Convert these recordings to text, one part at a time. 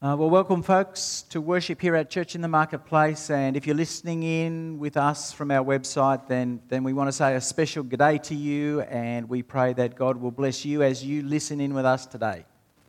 Welcome folks to worship here at Church in the Marketplace, and if you're listening in with us from our website, then we want to say a special g'day to you, and we pray that God will bless you as you listen in with us today.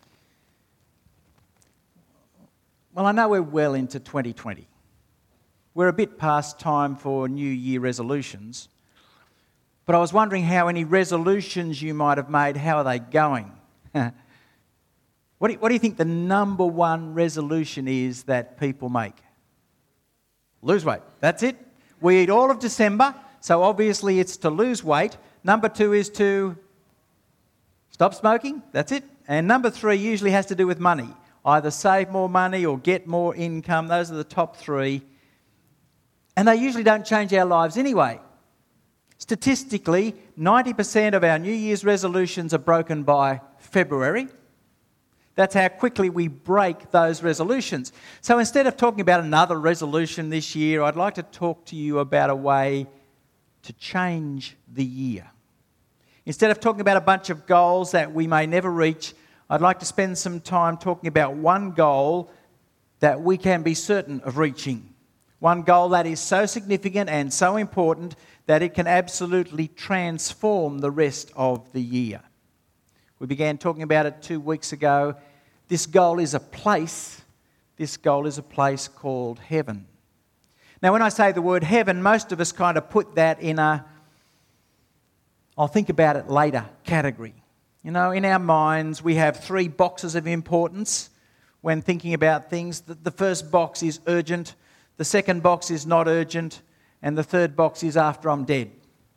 Well, I know we're well into 2020. We're a bit past time for New Year resolutions, but I was wondering how any resolutions you might have made, how are they going? What do you think the number one resolution is that people make? Lose weight. That's it. We eat all of December, so obviously it's to lose weight. Number 2 is to stop smoking. That's it. And number 3 usually has to do with money. Either save more money or get more income. Those are the top 3. And they usually don't change our lives anyway. Statistically, 90% of our New Year's resolutions are broken by February. That's how quickly we break those resolutions. So instead of talking about another resolution this year, I'd like to talk to you about a way to change the year. Instead of talking about a bunch of goals that we may never reach, I'd like to spend some time talking about one goal that we can be certain of reaching. One goal that is so significant and so important that it can absolutely transform the rest of the year. We began talking about it 2 weeks ago. This goal is a place. This goal is a place called heaven. Now, when I say the word heaven, most of us kind of put that in a I'll think about it later category. You know, in our minds, we have 3 boxes of importance when thinking about things. The first box is urgent, the second box is not urgent, and the third box is after I'm dead.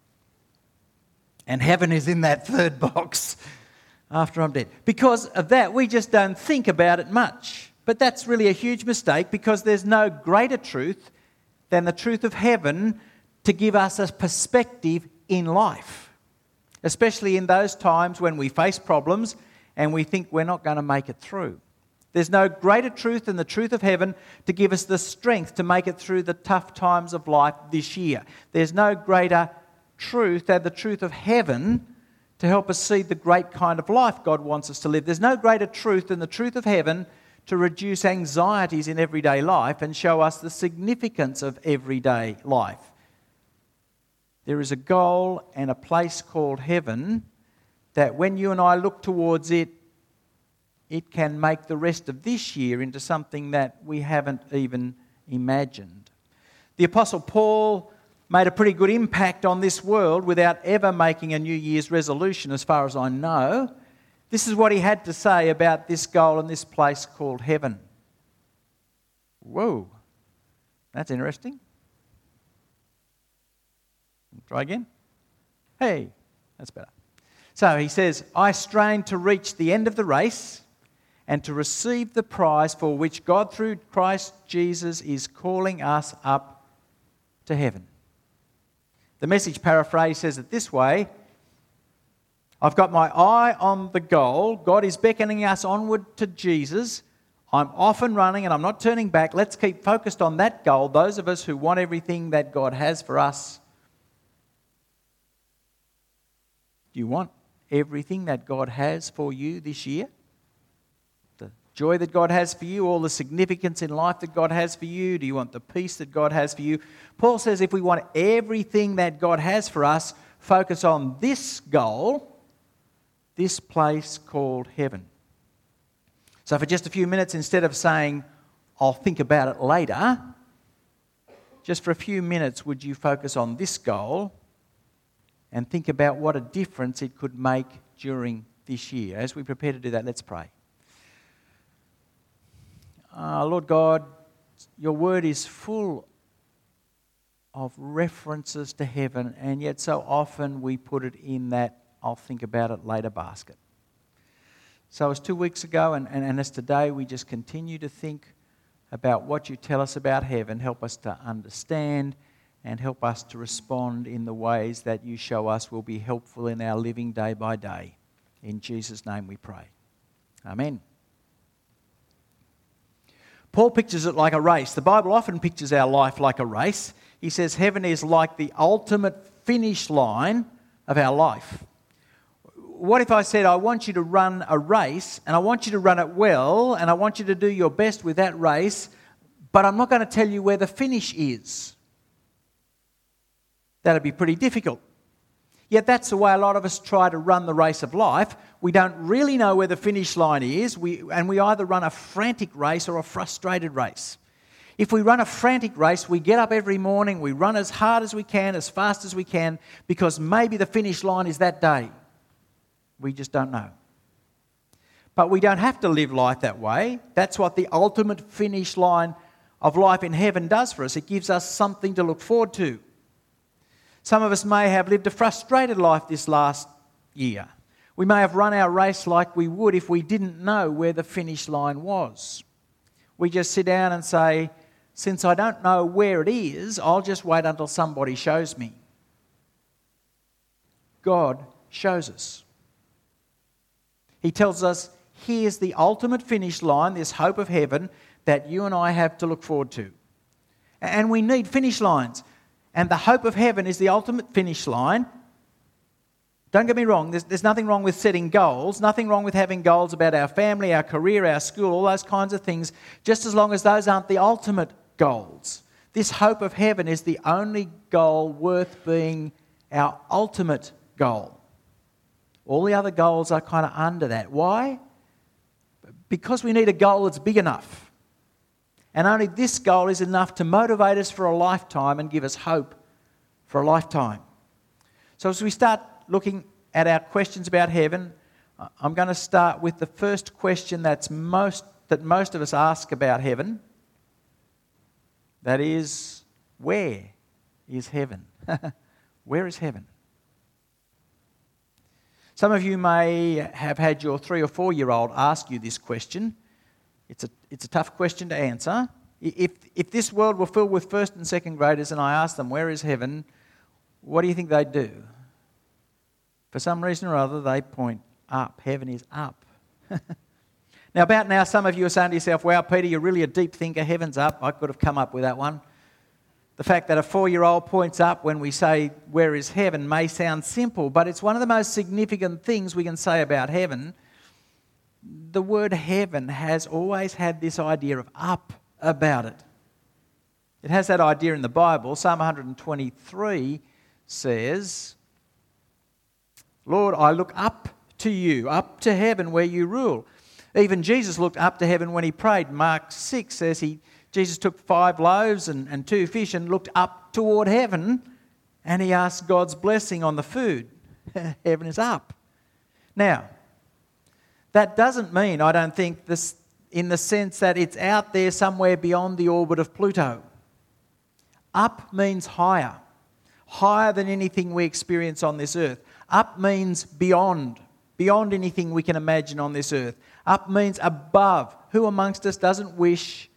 And heaven is in that third box. After I'm dead. Because of that, we just don't think about it much. But that's really a huge mistake, because there's no greater truth than the truth of heaven to give us a perspective in life. Especially in those times when we face problems and we think we're not going to make it through. There's no greater truth than the truth of heaven to give us the strength to make it through the tough times of life this year. There's no greater truth than the truth of heaven to help us see the great kind of life God wants us to live. There's no greater truth than the truth of heaven to reduce anxieties in everyday life and show us the significance of everyday life. There is a goal and a place called heaven that when you and I look towards it, it can make the rest of this year into something that we haven't even imagined. The Apostle Paul made a pretty good impact on this world without ever making a New Year's resolution, as far as I know. This is what he had to say about this goal and this place called heaven. Whoa, that's interesting. Try again. Hey, that's better. So he says, I strain to reach the end of the race and to receive the prize for which God through Christ Jesus is calling us up to heaven. The Message paraphrase says it this way: I've got my eye on the goal. God is beckoning us onward to Jesus. I'm off and running and I'm not turning back. Let's keep focused on that goal, those of us who want everything that God has for us. Do you want everything that God has for you this year? The joy that God has for you, all the significance in life that God has for you? Do you want the peace that God has for you? Paul says if we want everything that God has for us, focus on this goal, this place called heaven. So for just a few minutes, instead of saying, I'll think about it later, just for a few minutes, would you focus on this goal and think about what a difference it could make during this year? As we prepare to do that, let's pray. Lord God, your word is full of references to heaven, and yet so often we put it in that I'll think about it later basket. So as 2 weeks ago and as today, we just continue to think about what you tell us about heaven. Help us to understand and help us to respond in the ways that you show us will be helpful in our living day by day. In Jesus' name we pray. Amen. Paul pictures it like a race. The Bible often pictures our life like a race. He says heaven is like the ultimate finish line of our life. what if I said, I want you to run a race, and I want you to run it well, and I want you to do your best with that race, but I'm not going to tell you where the finish is? That'd be pretty difficult. Yet that's the way a lot of us try to run the race of life. We don't really know where the finish line is, and we either run a frantic race or a frustrated race. If we run a frantic race, we get up every morning, we run as hard as we can, as fast as we can, because maybe the finish line is that day. We just don't know. But we don't have to live life that way. That's what the ultimate finish line of life in heaven does for us. It gives us something to look forward to. Some of us may have lived a frustrated life this last year. We may have run our race like we would if we didn't know where the finish line was. We just sit down and say, since I don't know where it is, I'll just wait until somebody shows me. God shows us. He tells us, here's the ultimate finish line, this hope of heaven that you and I have to look forward to. And we need finish lines. And the hope of heaven is the ultimate finish line. Don't get me wrong, there's nothing wrong with setting goals, nothing wrong with having goals about our family, our career, our school, all those kinds of things, just as long as those aren't the ultimate goals. This hope of heaven is the only goal worth being our ultimate goal. All the other goals are kind of under that. Why? Because we need a goal that's big enough. And only this goal is enough to motivate us for a lifetime and give us hope for a lifetime. So as we start looking at our questions about heaven, I'm going to start with the first question that most of us ask about heaven. That is, where is heaven? Where is heaven? Some of you may have had your 3 or 4-year-old ask you this question. It's a tough question to answer. If this world were filled with first and second graders and I asked them, where is heaven, what do you think they'd do? For some reason or other, they point up. Heaven is up. Now, about now, some of you are saying to yourself, wow, Peter, you're really a deep thinker. Heaven's up. I could have come up with that one. The fact that a 4-year-old points up when we say, where is heaven, may sound simple, but it's one of the most significant things we can say about heaven. The word heaven has always had this idea of up about it. It has that idea in the Bible. Psalm 123 says, Lord, I look up to you, up to heaven where you rule. Even Jesus looked up to heaven when he prayed. Mark 6 says Jesus took 5 loaves and 2 fish and looked up toward heaven and he asked God's blessing on the food. Heaven is up. Now, that doesn't mean, I don't think, this in the sense that it's out there somewhere beyond the orbit of Pluto. Up means higher, higher than anything we experience on this earth. Up means beyond anything we can imagine on this earth. Up means above. Who amongst us doesn't wish,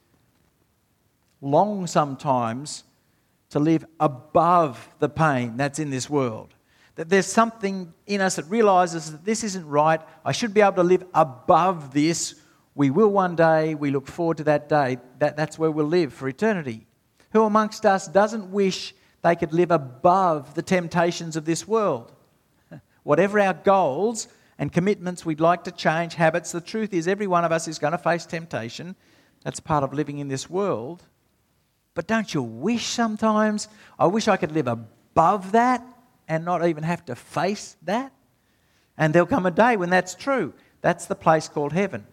long sometimes, to live above the pain that's in this world? That there's something in us that realises that this isn't right. I should be able to live above this. We will one day. We look forward to that day. That's where we'll live for eternity. Who amongst us doesn't wish they could live above the temptations of this world? Whatever our goals and commitments we'd like to change, habits, the truth is every one of us is going to face temptation. That's part of living in this world. But don't you wish sometimes, I wish I could live above that and not even have to face that? And there'll come a day when that's true. That's the place called heaven.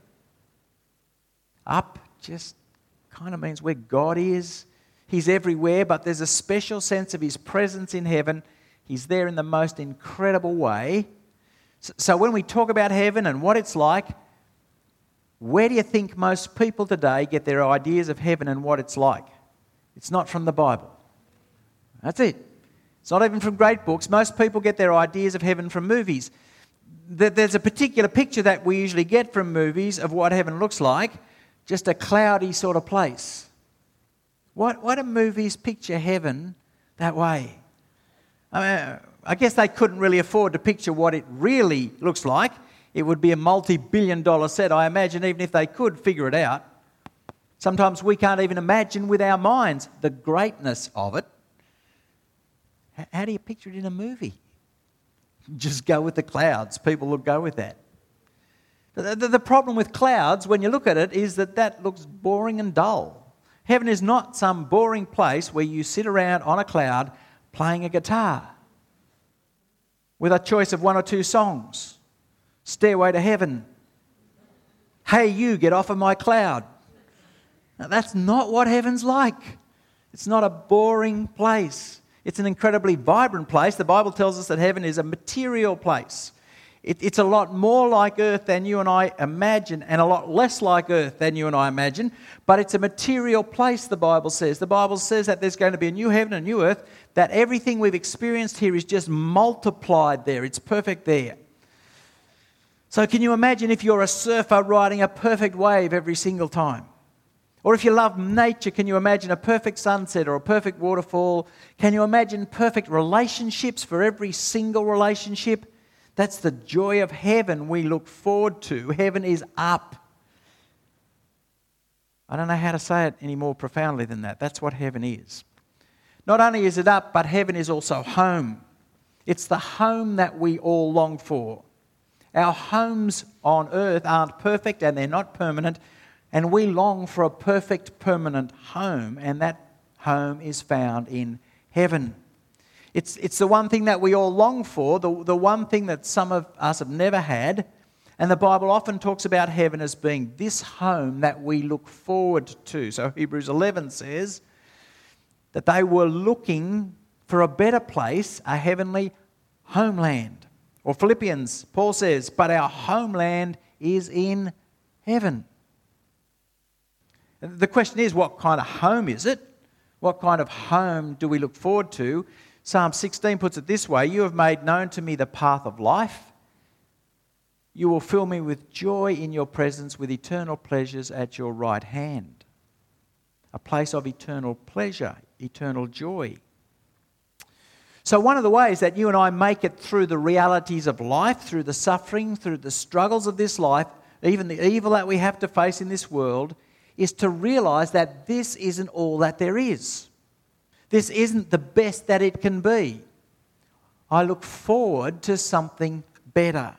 Up just kind of means where God is. He's everywhere, but there's a special sense of his presence in heaven. He's there in the most incredible way. So when we talk about heaven and what it's like, where do you think most people today get their ideas of heaven and what it's like? It's not from the Bible. That's it. It's not even from great books. Most people get their ideas of heaven from movies. There's a particular picture that we usually get from movies of what heaven looks like, just a cloudy sort of place. Why do movies picture heaven that way? I guess they couldn't really afford to picture what it really looks like. It would be a multi-billion-dollar set, I imagine, even if they could figure it out. Sometimes we can't even imagine with our minds the greatness of it. How do you picture it in a movie? Just go with the clouds. People will go with that. The problem with clouds, when you look at it, is that looks boring and dull. Heaven is not some boring place where you sit around on a cloud playing a guitar with a choice of one or two songs. Stairway to Heaven. Hey, you, get off of my cloud. Now, that's not what heaven's like. It's not a boring place. It's an incredibly vibrant place. The Bible tells us that heaven is a material place. It's a lot more like earth than you and I imagine, and a lot less like earth than you and I imagine, but it's a material place, the Bible says. The Bible says that there's going to be a new heaven and a new earth, that everything we've experienced here is just multiplied there. It's perfect there. So can you imagine if you're a surfer riding a perfect wave every single time? Or if you love nature, can you imagine a perfect sunset or a perfect waterfall? Can you imagine perfect relationships for every single relationship? That's the joy of heaven we look forward to. Heaven is up. I don't know how to say it any more profoundly than that. That's what heaven is. Not only is it up, but heaven is also home. It's the home that we all long for. Our homes on earth aren't perfect and they're not permanent, and we long for a perfect, permanent home, and that home is found in heaven. It's the one thing that we all long for, the one thing that some of us have never had. And the Bible often talks about heaven as being this home that we look forward to. So Hebrews 11 says that they were looking for a better place, a heavenly homeland. Or Philippians, Paul says, but our homeland is in heaven. The question is, what kind of home is it? What kind of home do we look forward to? Psalm 16 puts it this way, you have made known to me the path of life. You will fill me with joy in your presence, with eternal pleasures at your right hand. A place of eternal pleasure, eternal joy. So one of the ways that you and I make it through the realities of life, through the suffering, through the struggles of this life, even the evil that we have to face in this world, is to realise that this isn't all that there is. This isn't the best that it can be. I look forward to something better.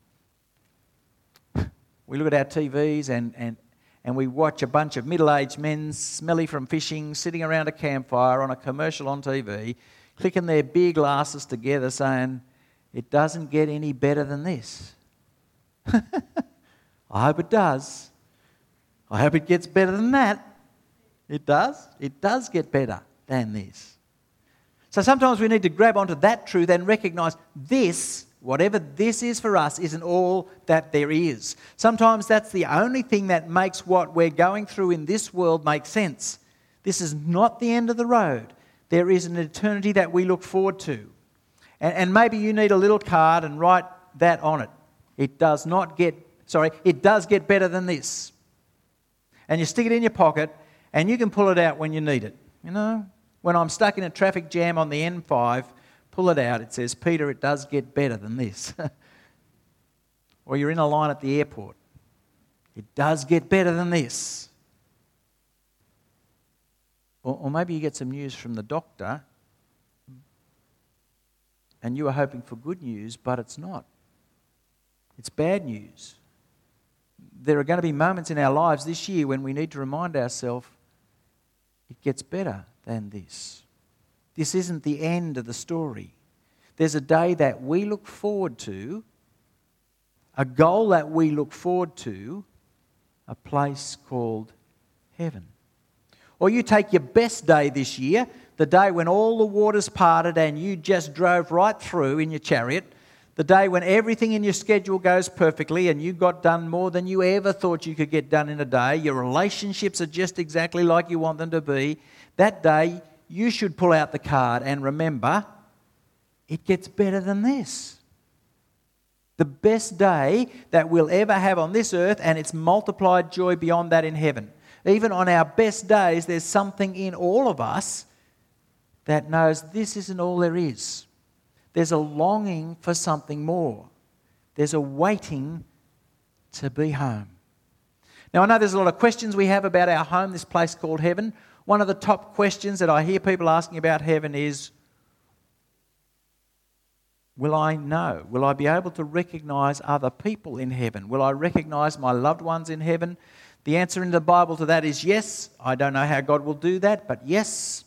We look at our TVs and we watch a bunch of middle-aged men, smelly from fishing, sitting around a campfire on a commercial on TV, clicking their beer glasses together saying, it doesn't get any better than this. I hope it does. I hope it gets better than that. It does. It does get better than this. So sometimes we need to grab onto that truth and recognise this, whatever this is for us, isn't all that there is. Sometimes that's the only thing that makes what we're going through in this world make sense. This is not the end of the road. There is an eternity that we look forward to. And maybe you need a little card and write that on it. It does get better than this. And you stick it in your pocket and you can pull it out when you need it. You know, when I'm stuck in a traffic jam on the N5, pull it out. It says, Peter, it does get better than this. Or you're in a line at the airport. It does get better than this. Or maybe you get some news from the doctor and you are hoping for good news, but it's not. It's bad news. There are going to be moments in our lives this year when we need to remind ourselves it gets better than this. This isn't the end of the story. There's a day that we look forward to, a goal that we look forward to, a place called heaven. Or you take your best day this year, the day when all the waters parted and you just drove right through in your chariot, the day when everything in your schedule goes perfectly and you got done more than you ever thought you could get done in a day, your relationships are just exactly like you want them to be, that day you should pull out the card and remember, it gets better than this. The best day that we'll ever have on this earth, and it's multiplied joy beyond that in heaven. Even on our best days, there's something in all of us that knows this isn't all there is. There's a longing for something more. There's a waiting to be home. Now, I know there's a lot of questions we have about our home, this place called heaven. One of the top questions that I hear people asking about heaven is, Will I know? Will I be able to recognise other people in heaven? Will I recognise my loved ones in heaven? The answer in the Bible to that is yes. I don't know how God will do that, but yes.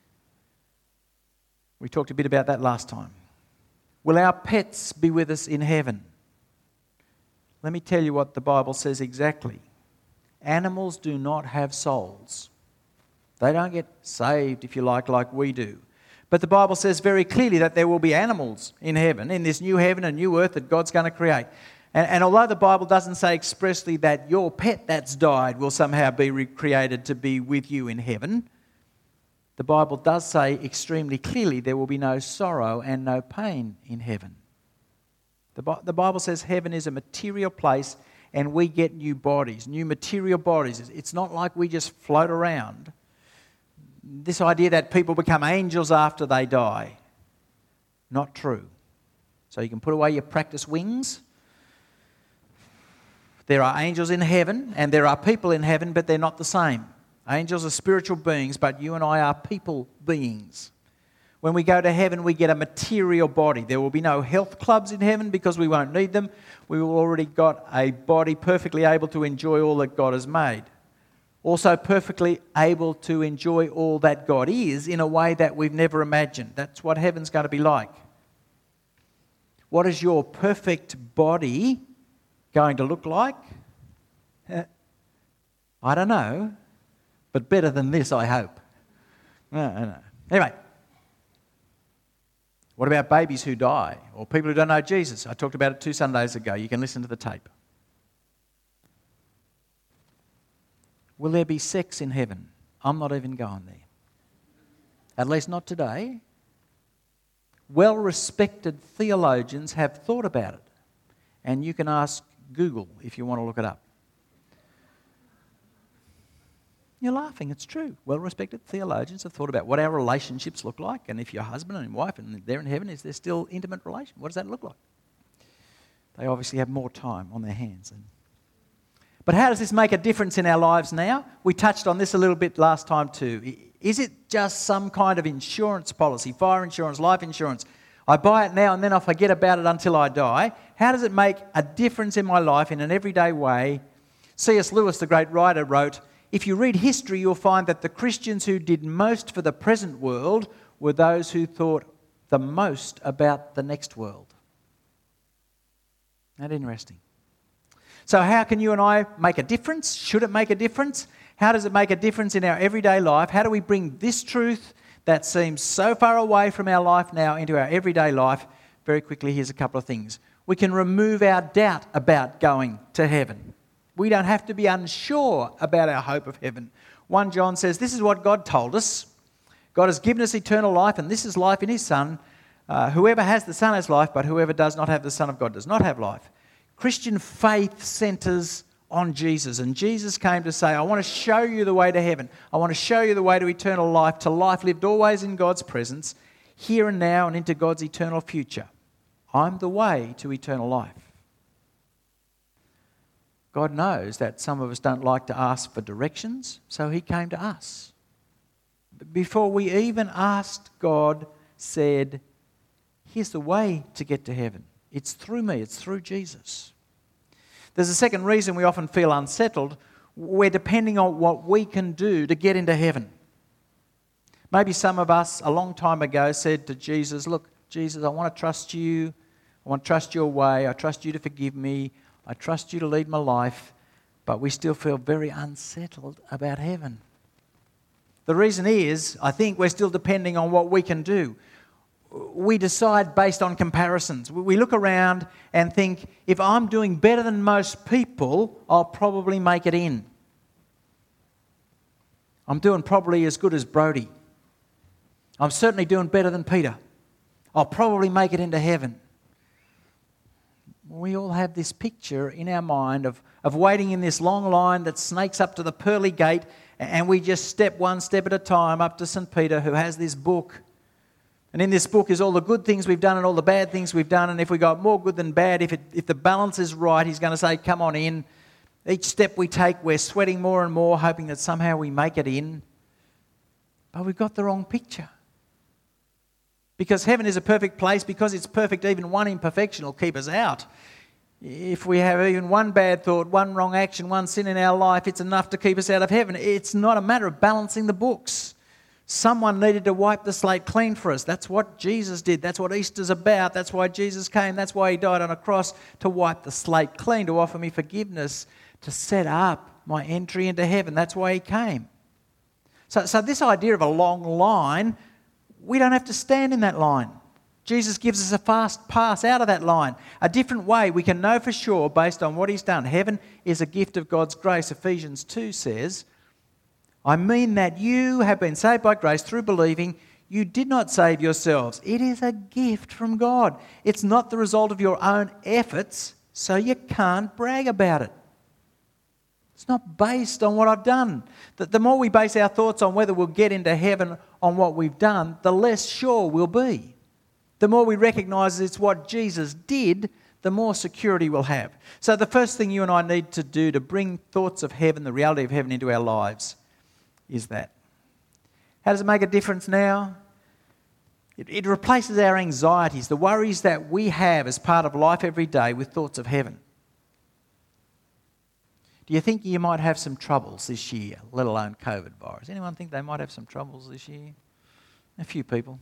We talked a bit about that last time. Will our pets be with us in heaven? Let me tell you what the Bible says exactly. Animals do not have souls. They don't get saved, if you like we do. But the Bible says very clearly that there will be animals in heaven, in this new heaven and new earth that God's going to create. And although the Bible doesn't say expressly that your pet that's died will somehow be recreated to be with you in heaven, the Bible does say extremely clearly there will be no sorrow and no pain in heaven. The Bible says heaven is a material place and we get new bodies, new material bodies. It's not like we just float around. This idea that people become angels after they die, not true. So you can put away your practice wings. There are angels in heaven and there are people in heaven, but they're not the same. Angels are spiritual beings, but you and I are people beings. When we go to heaven, we get a material body. There will be no health clubs in heaven because we won't need them. We will already got a body perfectly able to enjoy all that God has made. Also perfectly able to enjoy all that God is in a way that we've never imagined. That's what heaven's going to be like. What is your perfect body going to look like? I don't know, but better than this, I hope. No. Anyway, what about babies who die or people who don't know Jesus? I talked about it 2 Sundays ago. You can listen to the tape. Will there be sex in heaven? I'm not even going there. At least not today. Well-respected theologians have thought about it. And you can ask Google if you want to look it up. You're laughing, it's true. Well-respected theologians have thought about what our relationships look like, and if your husband and wife and they're in heaven, is there still intimate relation? What does that look like? They obviously have more time on their hands. But how does this make a difference in our lives now? We touched on this a little bit last time too. Is it just some kind of insurance policy, fire insurance, life insurance? I buy it now and then I forget about it until I die. How does it make a difference in my life in an everyday way? C.S. Lewis, the great writer, wrote, if you read history, you'll find that the Christians who did most for the present world were those who thought the most about the next world. Isn't that interesting? So how can you and I make a difference? Should it make a difference? How does it make a difference in our everyday life? How do we bring this truth that seems so far away from our life now into our everyday life? Very quickly, here's a couple of things. We can remove our doubt about going to heaven. We don't have to be unsure about our hope of heaven. 1 John says, this is what God told us. God has given us eternal life, and this is life in his Son. Whoever has the Son has life, but whoever does not have the Son of God does not have life. Christian faith centres on Jesus. And Jesus came to say, I want to show you the way to heaven. I want to show you the way to eternal life, to life lived always in God's presence, here and now and into God's eternal future. I'm the way to eternal life. God knows that some of us don't like to ask for directions, so he came to us. Before we even asked, God said, here's the way to get to heaven. It's through me, it's through Jesus. There's a second reason we often feel unsettled. We're depending on what we can do to get into heaven. Maybe some of us a long time ago said to Jesus, look, Jesus, I want to trust you. I want to trust your way. I trust you to forgive me. I trust you to lead my life. But we still feel very unsettled about heaven. The reason is, I think we're still depending on what we can do. We decide based on comparisons. We look around and think, if I'm doing better than most people, I'll probably make it in. I'm doing probably as good as Brody. I'm certainly doing better than Peter. I'll probably make it into heaven. We all have this picture in our mind of waiting in this long line that snakes up to the pearly gate, and we just step one step at a time up to St. Peter, who has this book. And in this book is all the good things we've done and all the bad things we've done. And if we got more good than bad, if the balance is right, he's going to say, come on in. Each step we take, we're sweating more and more, hoping that somehow we make it in. But we've got the wrong picture. Because heaven is a perfect place, because it's perfect, even one imperfection will keep us out. If we have even one bad thought, one wrong action, one sin in our life, it's enough to keep us out of heaven. It's not a matter of balancing the books. Someone needed to wipe the slate clean for us. That's what Jesus did. That's what Easter's about. That's why Jesus came. That's why he died on a cross, to wipe the slate clean, to offer me forgiveness, to set up my entry into heaven. That's why he came. So this idea of a long line, we don't have to stand in that line. Jesus gives us a fast pass out of that line. A different way we can know for sure based on what he's done. Heaven is a gift of God's grace. Ephesians 2 says, I mean that you have been saved by grace through believing. You did not save yourselves. It is a gift from God. It's not the result of your own efforts, so you can't brag about it. It's not based on what I've done. The more we base our thoughts on whether we'll get into heaven on what we've done, the less sure we'll be. The more we recognise it's what Jesus did, the more security we'll have. So the first thing you and I need to do to bring thoughts of heaven, the reality of heaven, into our lives is that. How does it make a difference now? It replaces our anxieties, the worries that we have as part of life every day, with thoughts of heaven. Do you think you might have some troubles this year, let alone COVID virus? Anyone think they might have some troubles this year? A few people.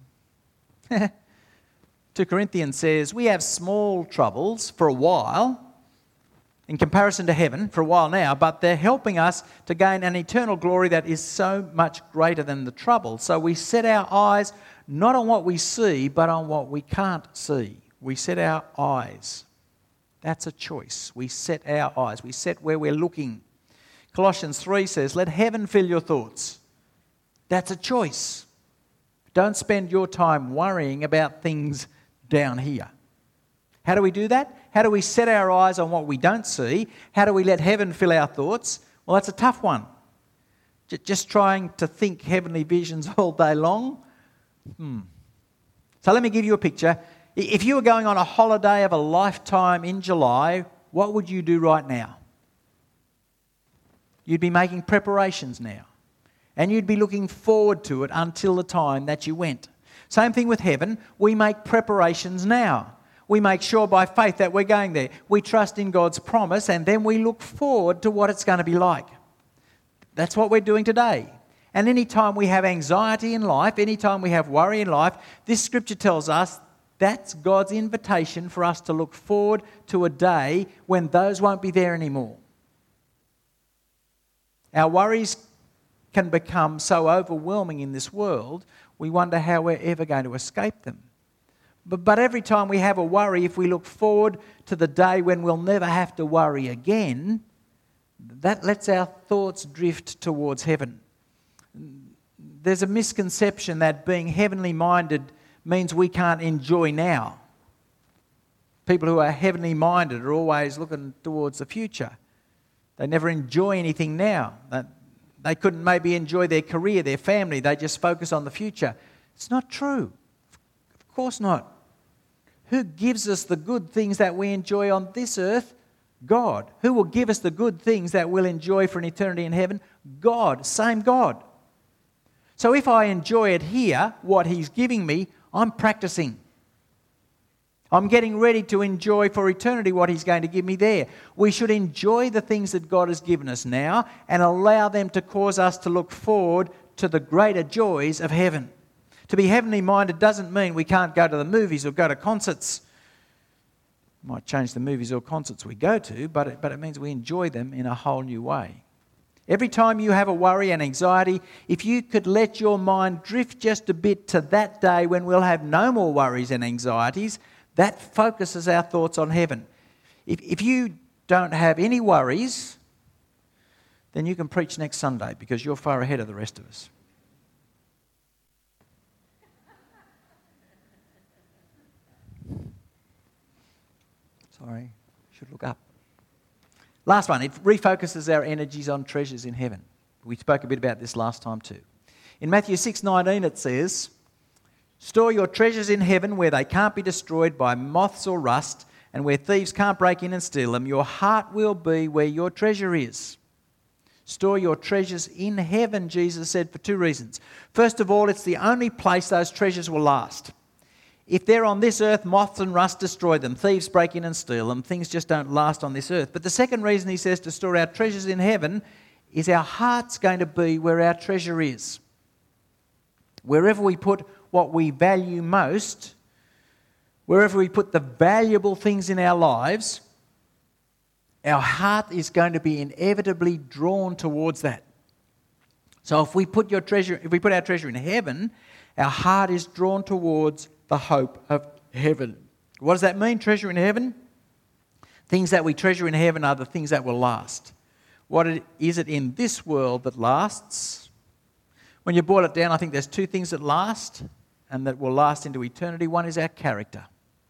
2 Corinthians says, we have small troubles for a while, in comparison to heaven, for a while now, but they're helping us to gain an eternal glory that is so much greater than the trouble. So we set our eyes not on what we see, but on what we can't see. We set our eyes. That's a choice. We set our eyes. We set where we're looking. Colossians 3 says, let heaven fill your thoughts. That's a choice. Don't spend your time worrying about things down here. How do we do that? How do we set our eyes on what we don't see? How do we let heaven fill our thoughts? Well, that's a tough one. Just trying to think heavenly visions all day long? So let me give you a picture. If you were going on a holiday of a lifetime in July, what would you do right now? You'd be making preparations now. And you'd be looking forward to it until the time that you went. Same thing with heaven. We make preparations now. We make sure by faith that we're going there. We trust in God's promise, and then we look forward to what it's going to be like. That's what we're doing today. And any time we have anxiety in life, any time we have worry in life, this scripture tells us that's God's invitation for us to look forward to a day when those won't be there anymore. Our worries can become so overwhelming in this world, we wonder how we're ever going to escape them. But every time we have a worry, if we look forward to the day when we'll never have to worry again, that lets our thoughts drift towards heaven. There's a misconception that being heavenly minded means we can't enjoy now. People who are heavenly minded are always looking towards the future. They never enjoy anything now. They couldn't maybe enjoy their career, their family. They just focus on the future. It's not true. Of course not. Who gives us the good things that we enjoy on this earth? God. Who will give us the good things that we'll enjoy for an eternity in heaven? God. Same God. So if I enjoy it here, what He's giving me, I'm practicing. I'm getting ready to enjoy for eternity what He's going to give me there. We should enjoy the things that God has given us now and allow them to cause us to look forward to the greater joys of heaven. To be heavenly minded doesn't mean we can't go to the movies or go to concerts. Might change the movies or concerts we go to, but it means we enjoy them in a whole new way. Every time you have a worry and anxiety, if you could let your mind drift just a bit to that day when we'll have no more worries and anxieties, that focuses our thoughts on heaven. If you don't have any worries, then you can preach next Sunday because you're far ahead of the rest of us. Sorry, should look up. Last one, it refocuses our energies on treasures in heaven. We spoke a bit about this last time too. In Matthew 6:19 it says, store your treasures in heaven where they can't be destroyed by moths or rust and where thieves can't break in and steal them. Your heart will be where your treasure is. Store your treasures in heaven, Jesus said, for two reasons. First of all, it's the only place those treasures will last. If they're on this earth, moths and rust destroy them. Thieves break in and steal them. Things just don't last on this earth. But the second reason he says to store our treasures in heaven is our heart's going to be where our treasure is. Wherever we put what we value most, wherever we put the valuable things in our lives, our heart is going to be inevitably drawn towards that. So if we put our treasure in heaven, our heart is drawn towards the hope of heaven. What does that mean, treasure in heaven? Things that we treasure in heaven are the things that will last. What is it in this world that lasts? When you boil it down, I think there's two things that last and that will last into eternity. One is our character.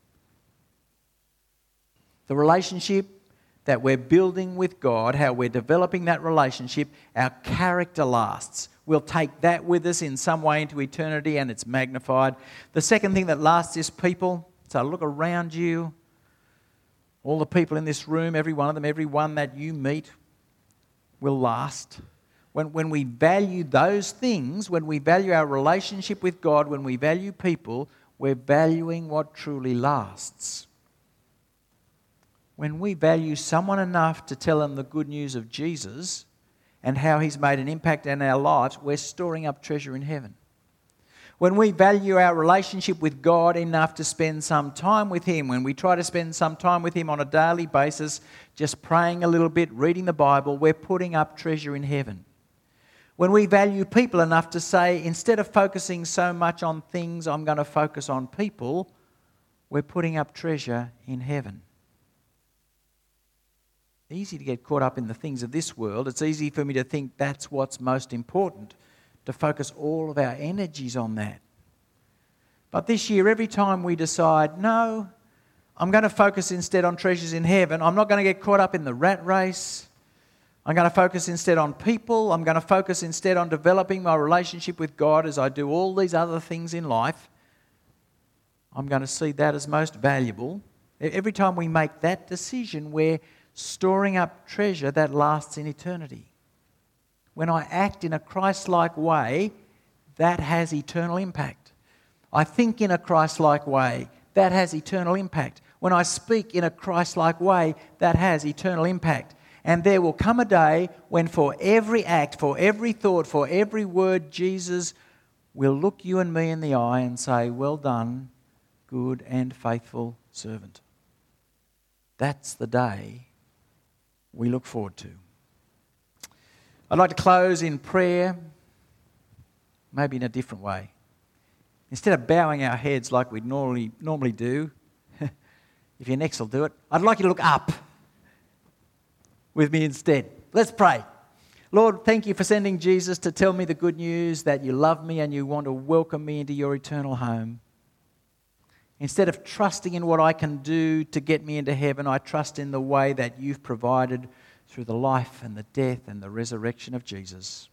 The relationship that we're building with God, how we're developing that relationship, our character lasts. We'll take that with us in some way into eternity and it's magnified. The second thing that lasts is people. So look around you. All the people in this room, every one of them, every one that you meet will last. When we value those things, when we value our relationship with God, when we value people, we're valuing what truly lasts. When we value someone enough to tell them the good news of Jesus and how he's made an impact in our lives, we're storing up treasure in heaven. When we value our relationship with God enough to spend some time with him, when we try to spend some time with him on a daily basis, just praying a little bit, reading the Bible, we're putting up treasure in heaven. When we value people enough to say, instead of focusing so much on things, I'm going to focus on people, we're putting up treasure in heaven. Easy to get caught up in the things of this world. It's easy for me to think that's what's most important, to focus all of our energies on that. But this year, every time we decide, no, I'm going to focus instead on treasures in heaven, I'm not going to get caught up in the rat race. I'm going to focus instead on people. I'm going to focus instead on developing my relationship with God as I do all these other things in life. I'm going to see that as most valuable. Every time we make that decision, we're storing up treasure that lasts in eternity. When I act in a Christ-like way, that has eternal impact. I think in a Christ-like way, that has eternal impact. When I speak in a Christ-like way, that has eternal impact. And there will come a day when for every act, for every thought, for every word, Jesus will look you and me in the eye and say, well done, good and faithful servant. That's the day we look forward to. I'd like to close in prayer, maybe in a different way. Instead of bowing our heads like we normally do, if your necks will do it, I'd like you to look up with me instead. Let's pray. Lord, thank you for sending Jesus to tell me the good news that you love me and you want to welcome me into your eternal home. Instead of trusting in what I can do to get me into heaven, I trust in the way that you've provided through the life and the death and the resurrection of Jesus.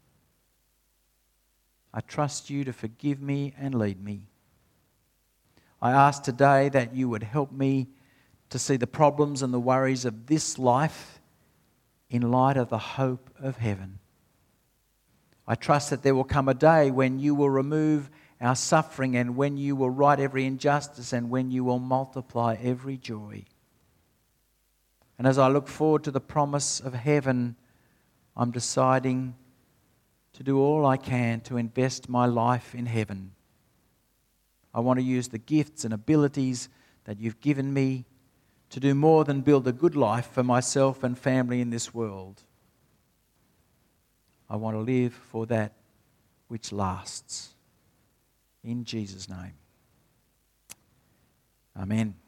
I trust you to forgive me and lead me. I ask today that you would help me to see the problems and the worries of this life in light of the hope of heaven. I trust that there will come a day when you will remove our suffering and when you will right every injustice and when you will multiply every joy. And as I look forward to the promise of heaven, I'm deciding to do all I can to invest my life in heaven. I want to use the gifts and abilities that you've given me to do more than build a good life for myself and family in this world. I want to live for that which lasts. In Jesus' name. Amen.